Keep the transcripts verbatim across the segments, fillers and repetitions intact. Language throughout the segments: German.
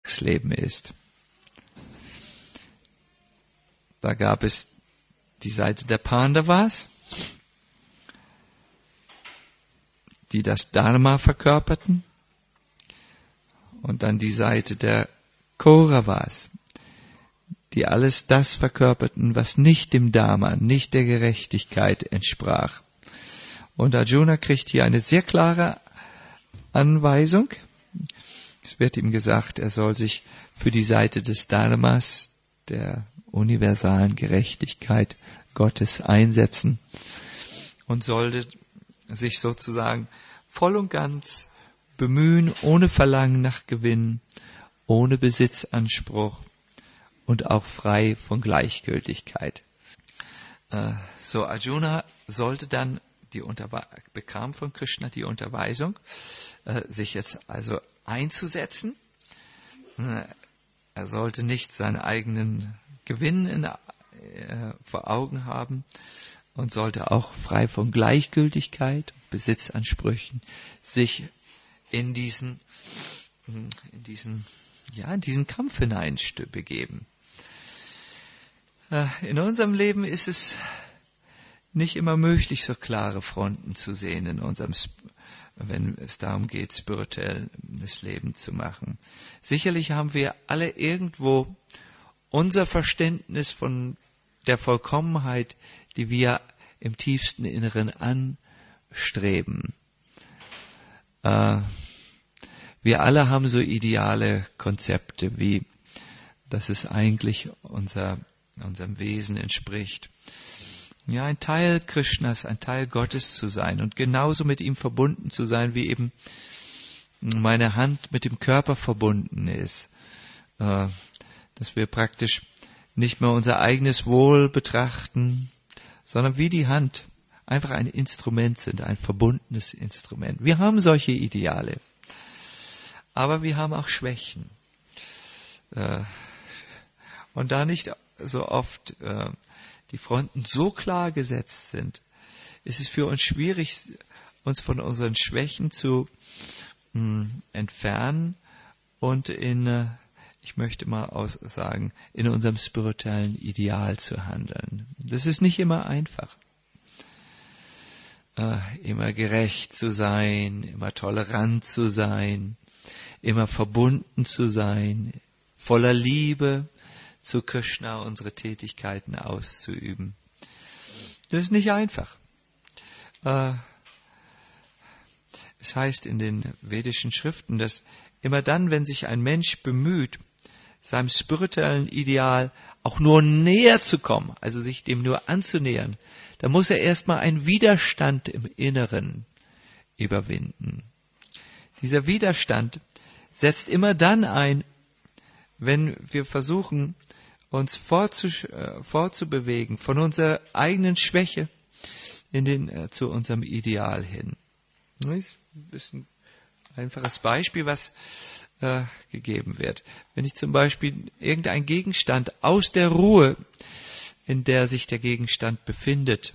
Alltagsleben ist. Da gab es die Seite der Pandavas, die das Dharma verkörperten, und dann die Seite der Kauravas, die alles das verkörperten, was nicht dem Dharma, nicht der Gerechtigkeit entsprach. Und Arjuna kriegt hier eine sehr klare Anweisung. Es wird ihm gesagt, er soll sich für die Seite des Dharmas, der universalen Gerechtigkeit Gottes einsetzen und sollte sich sozusagen voll und ganz bemühen, ohne Verlangen nach Gewinn, ohne Besitzanspruch und auch frei von Gleichgültigkeit. Äh, so Arjuna sollte dann die Unterwe- bekam von Krishna die Unterweisung, äh, sich jetzt also einzusetzen. Äh, er sollte nicht seinen eigenen Gewinn in, äh, vor Augen haben und sollte auch frei von Gleichgültigkeit, Besitzansprüchen sich in diesen, in diesen, ja, in diesen Kampf hinein begeben. Äh, in unserem Leben ist es nicht immer möglich, so klare Fronten zu sehen in unserem, wenn es darum geht, spirituelles Leben zu machen. Sicherlich haben wir alle irgendwo unser Verständnis von der Vollkommenheit, die wir im tiefsten Inneren anstreben. Äh, wir alle haben so ideale Konzepte, wie dass es eigentlich unser, unserem Wesen entspricht. Ja, ein Teil Krishnas, ein Teil Gottes zu sein und genauso mit ihm verbunden zu sein, wie eben meine Hand mit dem Körper verbunden ist. Äh, dass wir praktisch nicht mehr unser eigenes Wohl betrachten, sondern wie die Hand einfach ein Instrument sind, ein verbundenes Instrument. Wir haben solche Ideale, aber wir haben auch Schwächen. Äh, und da nicht so oft äh, die Fronten so klar gesetzt sind, ist es für uns schwierig, uns von unseren Schwächen zu mh, entfernen und in, äh, ich möchte mal aus sagen, in unserem spirituellen Ideal zu handeln. Das ist nicht immer einfach. Äh, immer gerecht zu sein, immer tolerant zu sein, immer verbunden zu sein, voller Liebe zu Krishna unsere Tätigkeiten auszuüben. Das ist nicht einfach. Äh, es heißt in den vedischen Schriften, dass immer dann, wenn sich ein Mensch bemüht, seinem spirituellen Ideal auch nur näher zu kommen, also sich dem nur anzunähern, da muss er erstmal einen Widerstand im Inneren überwinden. Dieser Widerstand setzt immer dann ein, wenn wir versuchen, uns fortzubewegen von unserer eigenen Schwäche in den, äh, zu unserem Ideal hin. Das ist ein einfaches Beispiel, was äh, gegeben wird. Wenn ich zum Beispiel irgendein Gegenstand aus der Ruhe, in der sich der Gegenstand befindet,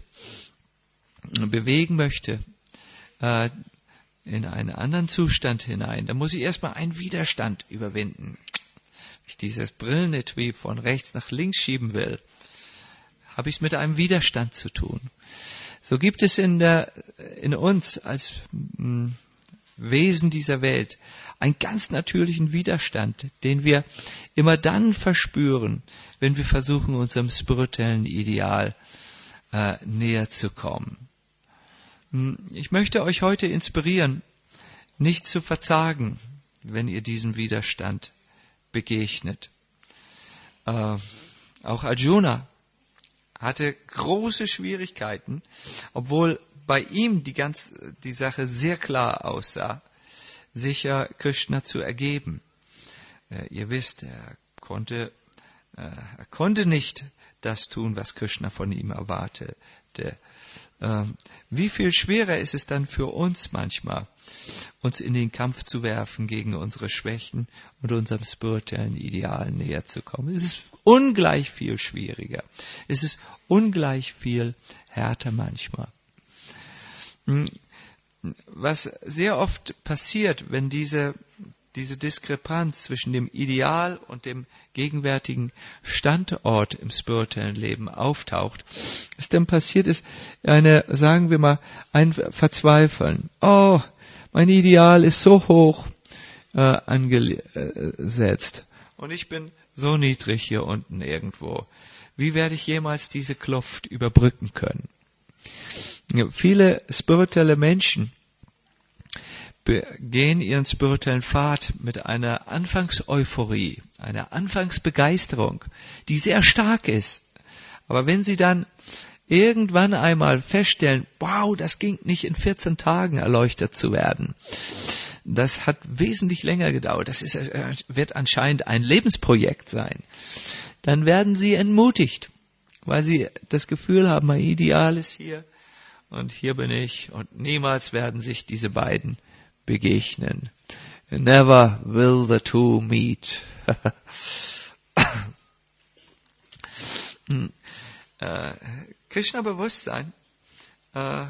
bewegen möchte, äh, in einen anderen Zustand hinein, dann muss ich erstmal einen Widerstand überwinden. Wenn ich dieses Brillenetui von rechts nach links schieben will, habe ich es mit einem Widerstand zu tun. So gibt es in der, in uns als mh, Wesen dieser Welt einen ganz natürlichen Widerstand, den wir immer dann verspüren, wenn wir versuchen, unserem spirituellen Ideal äh, näher zu kommen. Ich möchte euch heute inspirieren, nicht zu verzagen, wenn ihr diesem Widerstand begegnet. Äh, auch Arjuna hatte große Schwierigkeiten, obwohl bei ihm die ganz, die Sache sehr klar aussah, sich ja Krishna zu ergeben. Äh, ihr wisst, er konnte, äh, er konnte nicht das tun, was Krishna von ihm erwartete. Äh, wie viel schwerer ist es dann für uns manchmal, uns in den Kampf zu werfen gegen unsere Schwächen und unserem spirituellen Ideal näher zu kommen. Es ist ungleich viel schwieriger. Es ist ungleich viel härter manchmal. Was sehr oft passiert, wenn diese diese Diskrepanz zwischen dem Ideal und dem gegenwärtigen Standort im spirituellen Leben auftaucht, was dann passiert ist, eine, sagen wir mal, ein Verzweifeln. Oh, mein Ideal ist so hoch äh, angesetzt und ich bin so niedrig hier unten irgendwo. Wie werde ich jemals diese Kluft überbrücken können? Ja, viele spirituelle Menschen gehen ihren spirituellen Pfad mit einer Anfangseuphorie, einer Anfangsbegeisterung, die sehr stark ist. Aber wenn sie dann irgendwann einmal feststellen, wow, das ging nicht in vierzehn Tagen erleuchtet zu werden, das hat wesentlich länger gedauert, das ist, wird anscheinend ein Lebensprojekt sein, dann werden sie entmutigt, weil sie das Gefühl haben, mein Ideal ist hier und hier bin ich und niemals werden sich diese beiden begegnen. Never will the two meet. äh, Krishna-Bewusstsein äh,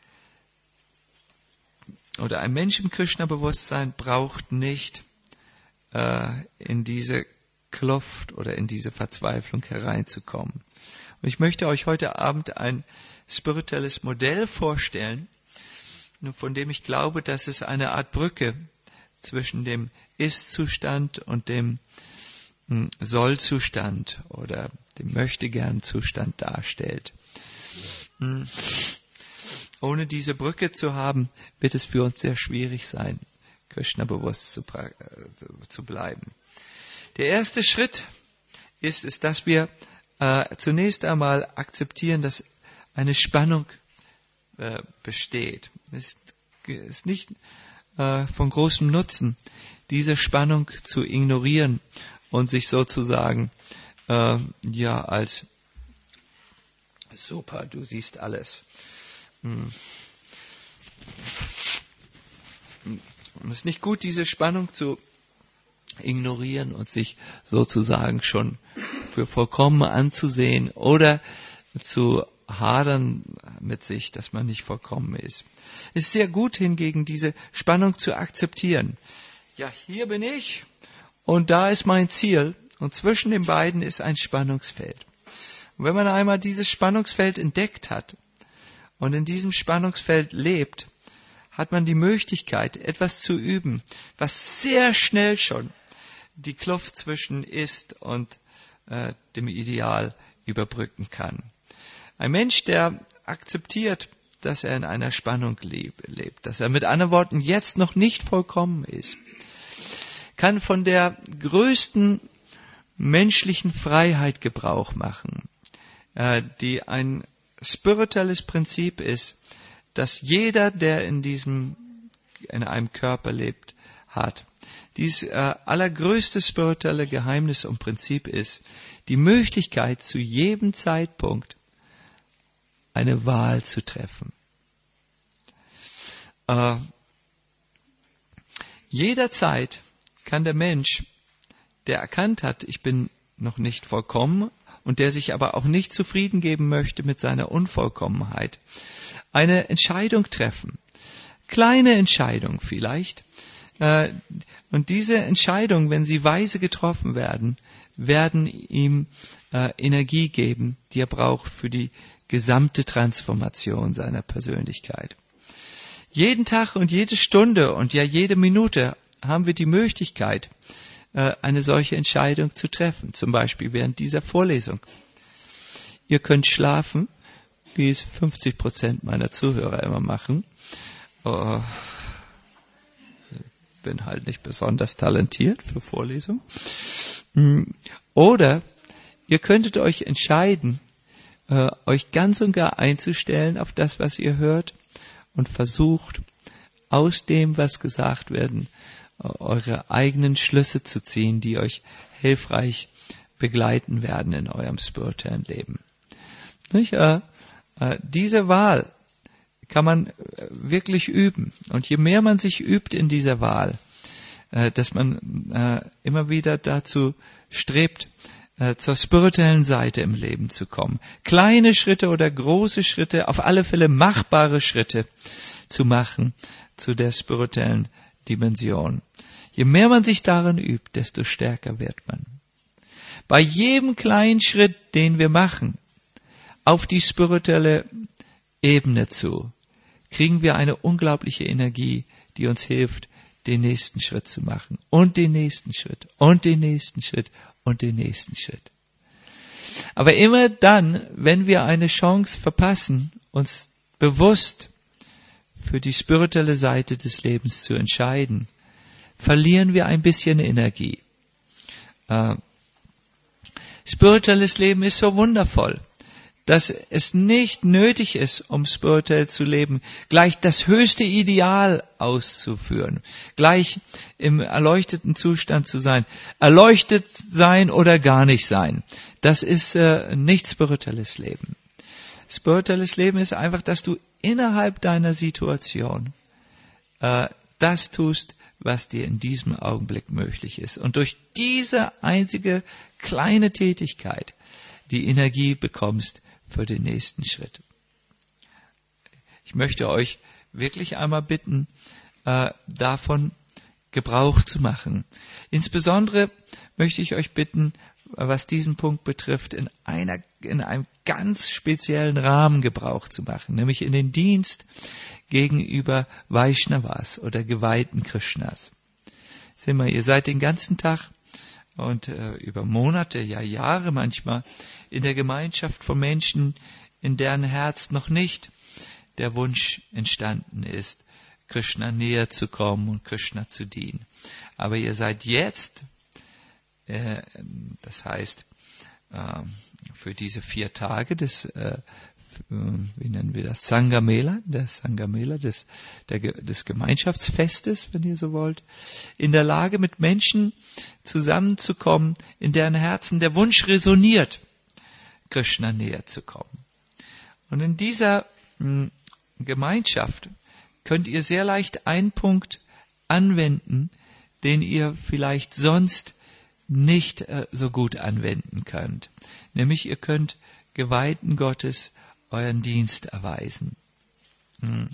oder ein Mensch im Krishna-Bewusstsein braucht nicht äh, in diese Kluft oder in diese Verzweiflung hereinzukommen. Und ich möchte euch heute Abend ein spirituelles Modell vorstellen, von dem ich glaube, dass es eine Art Brücke zwischen dem Ist-Zustand und dem Soll-Zustand oder dem Möchtegern-Zustand darstellt. Ohne diese Brücke zu haben, wird es für uns sehr schwierig sein, Krishna bewusst zu, zu bleiben. Der erste Schritt ist es, dass wir äh, zunächst einmal akzeptieren, dass eine Spannung äh, besteht. Es ist, ist nicht äh, von großem Nutzen, diese Spannung zu ignorieren und sich sozusagen äh, ja als super, du siehst alles. Hm. Es ist nicht gut, diese Spannung zu ignorieren und sich sozusagen schon für vollkommen anzusehen oder zu hadern mit sich, dass man nicht vollkommen ist. Es ist sehr gut hingegen, diese Spannung zu akzeptieren. Ja, hier bin ich und da ist mein Ziel und zwischen den beiden ist ein Spannungsfeld. Und wenn man einmal dieses Spannungsfeld entdeckt hat und in diesem Spannungsfeld lebt, hat man die Möglichkeit, etwas zu üben, was sehr schnell schon die Kluft zwischen Ist und äh, dem Ideal überbrücken kann. Ein Mensch, der akzeptiert, dass er in einer Spannung lebt, dass er mit anderen Worten jetzt noch nicht vollkommen ist, kann von der größten menschlichen Freiheit Gebrauch machen, äh, die ein spirituelles Prinzip ist, dass jeder, der in diesem, in einem Körper lebt, hat. Dies äh, allergrößte spirituelle Geheimnis und Prinzip ist die Möglichkeit, zu jedem Zeitpunkt eine Wahl zu treffen. Äh, jederzeit kann der Mensch, der erkannt hat, ich bin noch nicht vollkommen und der sich aber auch nicht zufrieden geben möchte mit seiner Unvollkommenheit, eine Entscheidung treffen. Kleine Entscheidung vielleicht. Äh, und diese Entscheidungen, wenn sie weise getroffen werden, werden ihm äh, Energie geben, die er braucht für die gesamte Transformation seiner Persönlichkeit. Jeden Tag und jede Stunde und ja jede Minute haben wir die Möglichkeit, äh, eine solche Entscheidung zu treffen. Zum Beispiel während dieser Vorlesung. Ihr könnt schlafen, wie es fünfzig Prozent meiner Zuhörer immer machen. Oh, ich bin halt nicht besonders talentiert für Vorlesungen. Oder ihr könntet euch entscheiden, äh, euch ganz und gar einzustellen auf das, was ihr hört und versucht, aus dem, was gesagt werden, äh, eure eigenen Schlüsse zu ziehen, die euch hilfreich begleiten werden in eurem spirituellen Leben. Nicht? Äh, äh, diese Wahl kann man wirklich üben. Und je mehr man sich übt in dieser Wahl, äh, dass man äh, immer wieder dazu strebt, äh, zur spirituellen Seite im Leben zu kommen. Kleine Schritte oder große Schritte, auf alle Fälle machbare Schritte zu machen zu der spirituellen Dimension. Je mehr man sich darin übt, desto stärker wird man. Bei jedem kleinen Schritt, den wir machen, auf die spirituelle Ebene zu, kriegen wir eine unglaubliche Energie, die uns hilft, den nächsten Schritt zu machen. Und den nächsten Schritt. Und den nächsten Schritt. Und den nächsten Schritt. Aber immer dann, wenn wir eine Chance verpassen, uns bewusst für die spirituelle Seite des Lebens zu entscheiden, verlieren wir ein bisschen Energie. Äh, spirituelles Leben ist so wundervoll, dass es nicht nötig ist, um spirituell zu leben, gleich das höchste Ideal auszuführen, gleich im erleuchteten Zustand zu sein. Erleuchtet sein oder gar nicht sein, das ist äh, nicht spirituelles Leben. Spirituelles Leben ist einfach, dass du innerhalb deiner Situation äh, das tust, was dir in diesem Augenblick möglich ist. Und durch diese einzige kleine Tätigkeit die Energie bekommst für den nächsten Schritt. Ich möchte euch wirklich einmal bitten, äh, davon Gebrauch zu machen. Insbesondere möchte ich euch bitten, was diesen Punkt betrifft, in einer, in einem ganz speziellen Rahmen Gebrauch zu machen, nämlich in den Dienst gegenüber Vaishnavas oder Geweihten Krishnas. Seht mal, ihr seid den ganzen Tag und äh, über Monate, ja Jahre manchmal in der Gemeinschaft von Menschen, in deren Herz noch nicht der Wunsch entstanden ist, Krishna näher zu kommen und Krishna zu dienen. Aber ihr seid jetzt, äh, das heißt, äh, für diese vier Tage des, äh, wie nennen wir das, Sangamela, der Sangamela des, der, des Gemeinschaftsfestes, wenn ihr so wollt, in der Lage, mit Menschen zusammenzukommen, in deren Herzen der Wunsch resoniert, Krishna näher zu kommen. Und in dieser mh, Gemeinschaft könnt ihr sehr leicht einen Punkt anwenden, den ihr vielleicht sonst nicht äh, so gut anwenden könnt. Nämlich ihr könnt Geweihten Gottes euren Dienst erweisen. Hm.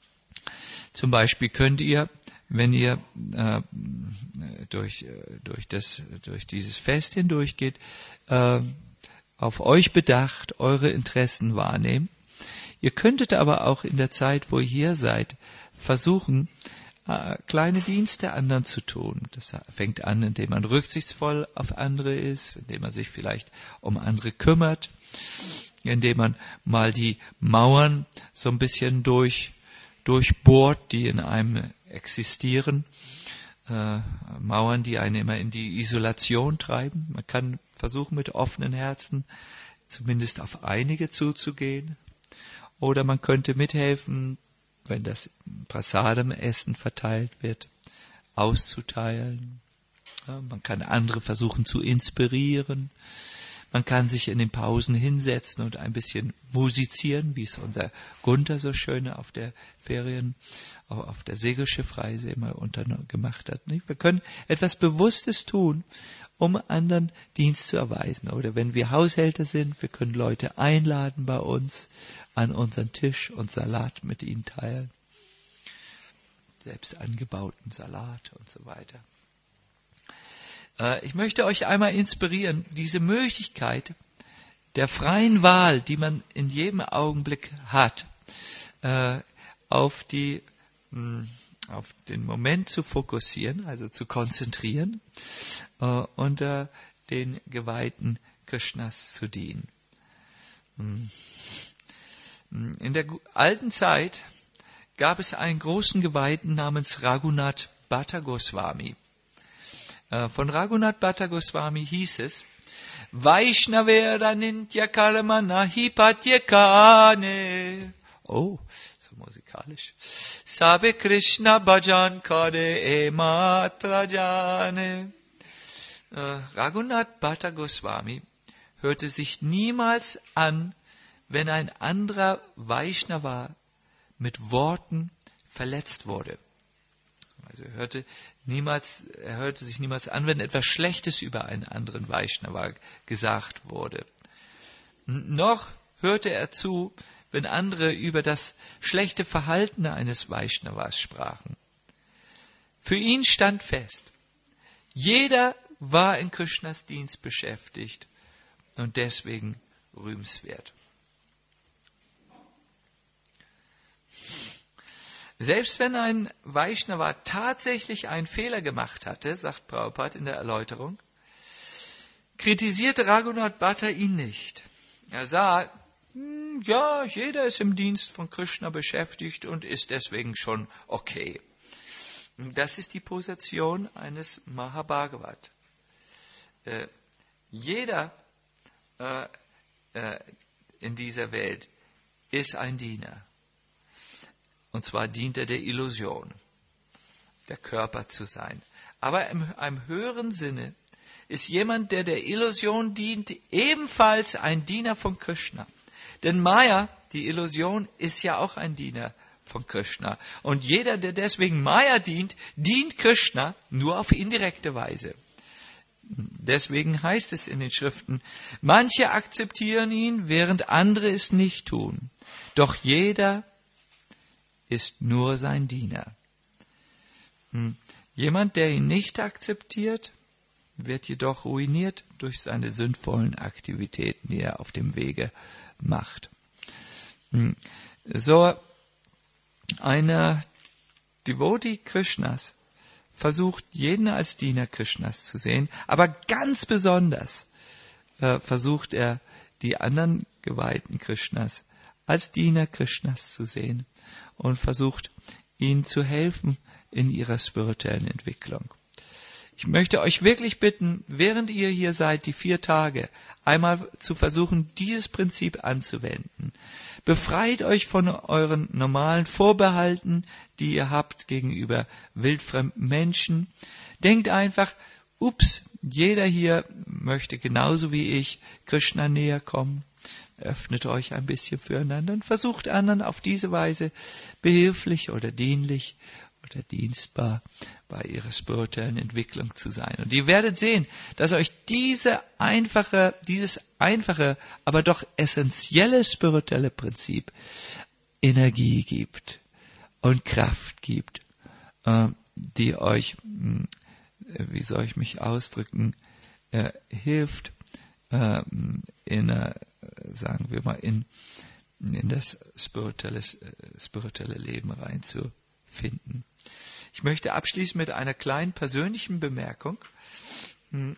Zum Beispiel könnt ihr, wenn ihr äh, durch, durch, das, durch dieses Fest hindurchgeht, äh, auf euch bedacht eure Interessen wahrnehmen. Ihr könntet aber auch in der Zeit, wo ihr hier seid, versuchen, äh, kleine Dienste anderen zu tun. Das fängt an, indem man rücksichtsvoll auf andere ist, indem man sich vielleicht um andere kümmert, indem man mal die Mauern so ein bisschen durch, durchbohrt, die in einem existieren. Äh, Mauern, die einen immer in die Isolation treiben. Man kann versuchen, mit offenen Herzen zumindest auf einige zuzugehen. Oder man könnte mithelfen, wenn das Prasadam-Essen verteilt wird, auszuteilen. Ja, man kann andere versuchen zu inspirieren. Man kann sich in den Pausen hinsetzen und ein bisschen musizieren, wie es unser Gunther so schön auf der Ferien, auf der Segelschiffreise immer unter gemacht hat. Wir können etwas Bewusstes tun, um anderen Dienst zu erweisen. Oder wenn wir Haushälter sind, wir können Leute einladen bei uns an unseren Tisch und Salat mit ihnen teilen. Selbst angebauten Salat und so weiter. Ich möchte euch einmal inspirieren, diese Möglichkeit der freien Wahl, die man in jedem Augenblick hat, auf die, auf den Moment zu fokussieren, also zu konzentrieren und den Geweihten Krishnas zu dienen. In der alten Zeit gab es einen großen Geweihten namens Raghunath Bhatta Goswami. Von Raghunath Bhatta Goswami hieß es, Vaishnavera nintya karma nahi patyakane. Oh, so musikalisch. Sabe Krishna bhajan kare e matra jane. Raghunath Bhatta Goswami hörte sich niemals an, wenn ein anderer Vaishnava mit Worten verletzt wurde. Also er hörte niemals, er hörte sich niemals an, wenn etwas Schlechtes über einen anderen Vaishnava gesagt wurde. Noch hörte er zu, wenn andere über das schlechte Verhalten eines Vaishnavas sprachen. Für ihn stand fest, jeder war in Krishnas Dienst beschäftigt und deswegen rühmenswert. Selbst wenn ein Vaishnava tatsächlich einen Fehler gemacht hatte, sagt Prabhupada in der Erläuterung, kritisierte Raghunath Bhatta ihn nicht. Er sah, ja, jeder ist im Dienst von Krishna beschäftigt und ist deswegen schon okay. Das ist die Position eines Mahabhagavat. Äh, jeder äh, äh, in dieser Welt ist ein Diener. Und zwar dient er der Illusion, der Körper zu sein. Aber im einem höheren Sinne ist jemand, der der Illusion dient, ebenfalls ein Diener von Krishna. Denn Maya, die Illusion, ist ja auch ein Diener von Krishna. Und jeder, der deswegen Maya dient, dient Krishna nur auf indirekte Weise. Deswegen heißt es in den Schriften, manche akzeptieren ihn, während andere es nicht tun. Doch jeder ist nur sein Diener. Jemand, der ihn nicht akzeptiert, wird jedoch ruiniert durch seine sündvollen Aktivitäten, die er auf dem Wege macht. So eine Devotee Krishnas versucht, jeden als Diener Krishnas zu sehen, aber ganz besonders äh, versucht er, die anderen Geweihten Krishnas als Diener Krishnas zu sehen und versucht, ihnen zu helfen in ihrer spirituellen Entwicklung. Ich möchte euch wirklich bitten, während ihr hier seid, die vier Tage, einmal zu versuchen, dieses Prinzip anzuwenden. Befreit euch von euren normalen Vorbehalten, die ihr habt gegenüber wildfremden Menschen. Denkt einfach, ups, jeder hier möchte genauso wie ich Krishna näher kommen. Öffnet euch ein bisschen füreinander und versucht anderen auf diese Weise behilflich oder dienlich oder dienstbar bei ihrer spirituellen Entwicklung zu sein. Und ihr werdet sehen, dass euch diese einfache, dieses einfache, aber doch essentielle spirituelle Prinzip Energie gibt und Kraft gibt, die euch, wie soll ich mich ausdrücken, hilft, in, sagen wir mal, in, in das spirituelle, spirituelle Leben reinzufinden. Ich möchte abschließen mit einer kleinen persönlichen Bemerkung. In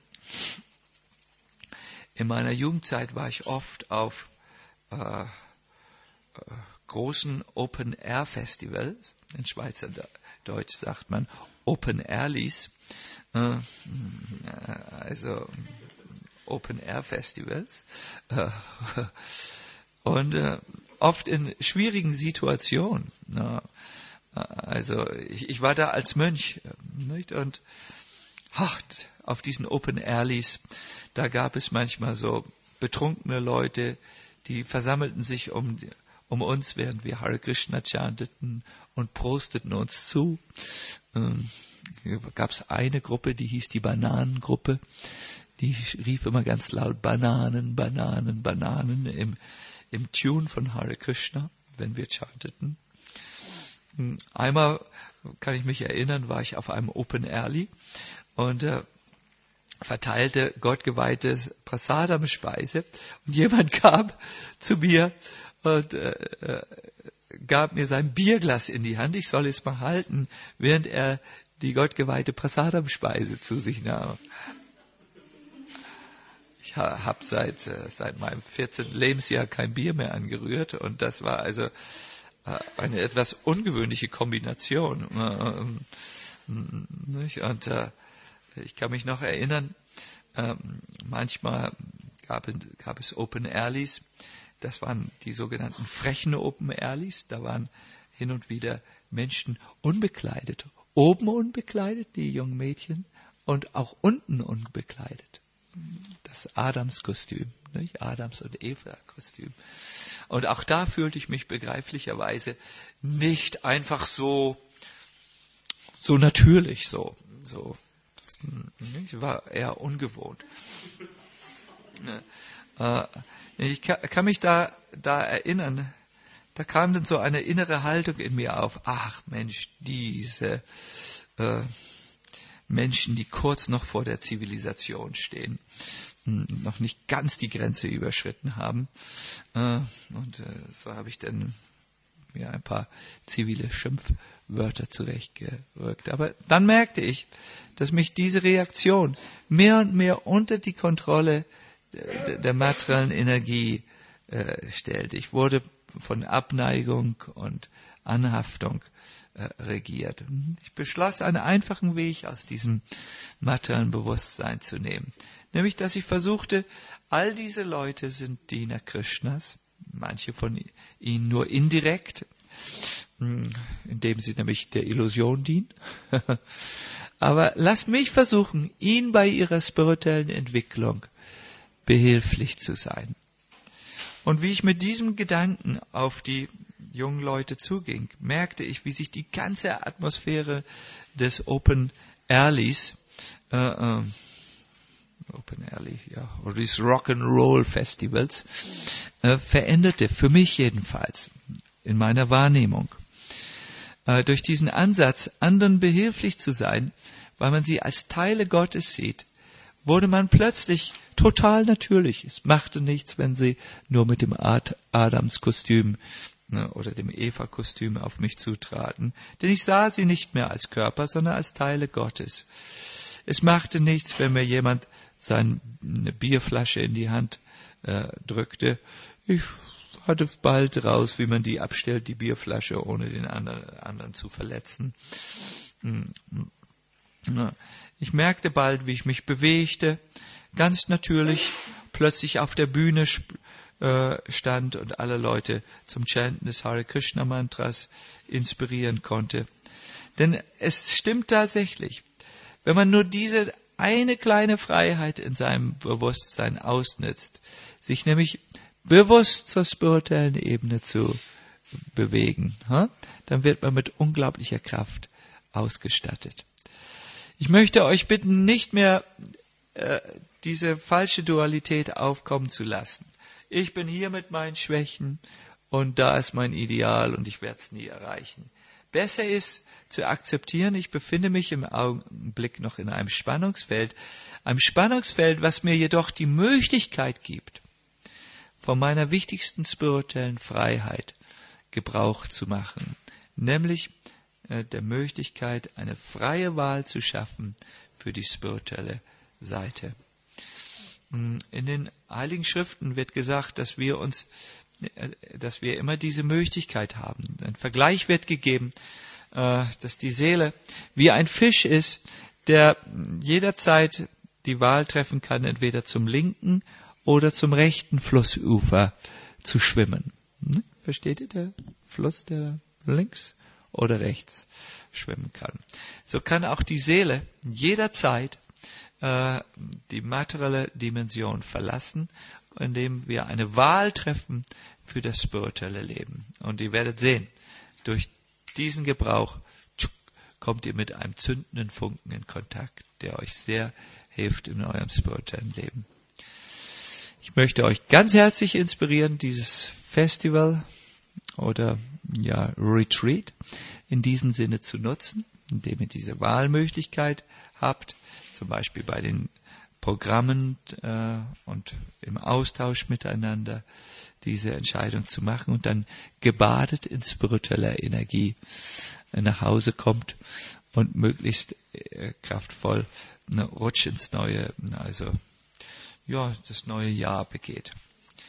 meiner Jugendzeit war ich oft auf äh, großen Open-Air-Festivals. In Schweizerdeutsch sagt man Open-Airlies. Äh, also Open-Air-Festivals. Äh, und äh, oft in schwierigen Situationen. Na, Also ich, ich war da als Mönch, nicht? Und ach, auf diesen Open Airlies, da gab es manchmal so betrunkene Leute, die versammelten sich um, um uns, während wir Hare Krishna chanteten und prosteten uns zu. Ähm, gab es eine Gruppe, die hieß die Bananengruppe, die rief immer ganz laut Bananen, Bananen, Bananen im, im Tune von Hare Krishna, wenn wir chanteten. Einmal, kann ich mich erinnern, war ich auf einem Open Airly und äh, verteilte gottgeweihte Prasadam-Speise und jemand kam zu mir und äh, gab mir sein Bierglas in die Hand, ich soll es mal halten, während er die gottgeweihte Prasadam-Speise zu sich nahm. Ich habe seit, äh, seit meinem vierzehnten Lebensjahr kein Bier mehr angerührt und das war also eine etwas ungewöhnliche Kombination. Und äh, ich kann mich noch erinnern, äh, manchmal gab, gab es Open Airlies, das waren die sogenannten frechen Open Airlies, da waren hin und wieder Menschen unbekleidet, oben unbekleidet, die jungen Mädchen, und auch unten unbekleidet. Das Adamskostüm, nicht? Adams- und Eva-Kostüm. Und auch da fühlte ich mich begreiflicherweise nicht einfach so, so natürlich, so, so, ich war eher ungewohnt. Ich kann mich da, da erinnern, da kam dann so eine innere Haltung in mir auf, ach Mensch, diese äh, Menschen, die kurz noch vor der Zivilisation stehen, noch nicht ganz die Grenze überschritten haben. Äh, und äh, so habe ich dann mir ein paar zivile Schimpfwörter zurechtgerückt. Aber dann merkte ich, dass mich diese Reaktion mehr und mehr unter die Kontrolle der, der materiellen Energie äh, stellte. Ich wurde von Abneigung und Anhaftung äh, regiert. Ich beschloss, einen einfachen Weg aus diesem materiellen Bewusstsein zu nehmen. Nämlich, dass ich versuchte, all diese Leute sind Diener Krishnas, manche von ihnen nur indirekt, indem sie nämlich der Illusion dienen. Aber lass mich versuchen, ihnen bei ihrer spirituellen Entwicklung behilflich zu sein. Und wie ich mit diesem Gedanken auf die jungen Leute zuging, merkte ich, wie sich die ganze Atmosphäre des Open Airlies, äh, äh, Open Airly, ja, oder des Rock'n'Roll Festivals, äh, veränderte, für mich jedenfalls, in meiner Wahrnehmung. Äh, durch diesen Ansatz, anderen behilflich zu sein, weil man sie als Teile Gottes sieht, wurde man plötzlich total natürlich. Es machte nichts, wenn sie nur mit dem Ad- Adams-Kostüm ne, oder dem Eva-Kostüm auf mich zutraten. Denn ich sah sie nicht mehr als Körper, sondern als Teile Gottes. Es machte nichts, wenn mir jemand seine Bierflasche in die Hand äh, drückte. Ich hatte bald raus, wie man die abstellt, die Bierflasche, ohne den anderen, anderen zu verletzen. Ich merkte bald, wie ich mich bewegte, ganz natürlich plötzlich auf der Bühne äh, stand und alle Leute zum Chanten des Hare Krishna Mantras inspirieren konnte. Denn es stimmt tatsächlich, wenn man nur diese eine kleine Freiheit in seinem Bewusstsein ausnützt, sich nämlich bewusst zur spirituellen Ebene zu bewegen, dann wird man mit unglaublicher Kraft ausgestattet. Ich möchte euch bitten, nicht mehr äh, diese falsche Dualität aufkommen zu lassen. Ich bin hier mit meinen Schwächen und da ist mein Ideal und ich werde es nie erreichen. Besser ist zu akzeptieren, ich befinde mich im Augenblick noch in einem Spannungsfeld, einem Spannungsfeld, was mir jedoch die Möglichkeit gibt, von meiner wichtigsten spirituellen Freiheit Gebrauch zu machen, nämlich äh, der Möglichkeit, eine freie Wahl zu schaffen für die spirituelle Seite. In den Heiligen Schriften wird gesagt, dass wir uns, dass wir immer diese Möglichkeit haben. Ein Vergleich wird gegeben, dass die Seele wie ein Fisch ist, der jederzeit die Wahl treffen kann, entweder zum linken oder zum rechten Flussufer zu schwimmen. Versteht ihr, der Fluss, der links oder rechts schwimmen kann? So kann auch die Seele jederzeit äh, die materielle Dimension verlassen, indem wir eine Wahl treffen für das spirituelle Leben. Und ihr werdet sehen, durch diesen Gebrauch tschuk, kommt ihr mit einem zündenden Funken in Kontakt, der euch sehr hilft in eurem spirituellen Leben. Ich möchte euch ganz herzlich inspirieren, dieses Festival oder ja Retreat in diesem Sinne zu nutzen, indem ihr diese Wahlmöglichkeit habt, zum Beispiel bei den Programmen äh, und im Austausch miteinander diese Entscheidung zu machen und dann gebadet in spiritueller Energie äh, nach Hause kommt und möglichst äh, kraftvoll eine Rutsch ins neue, also ja, das neue Jahr begeht.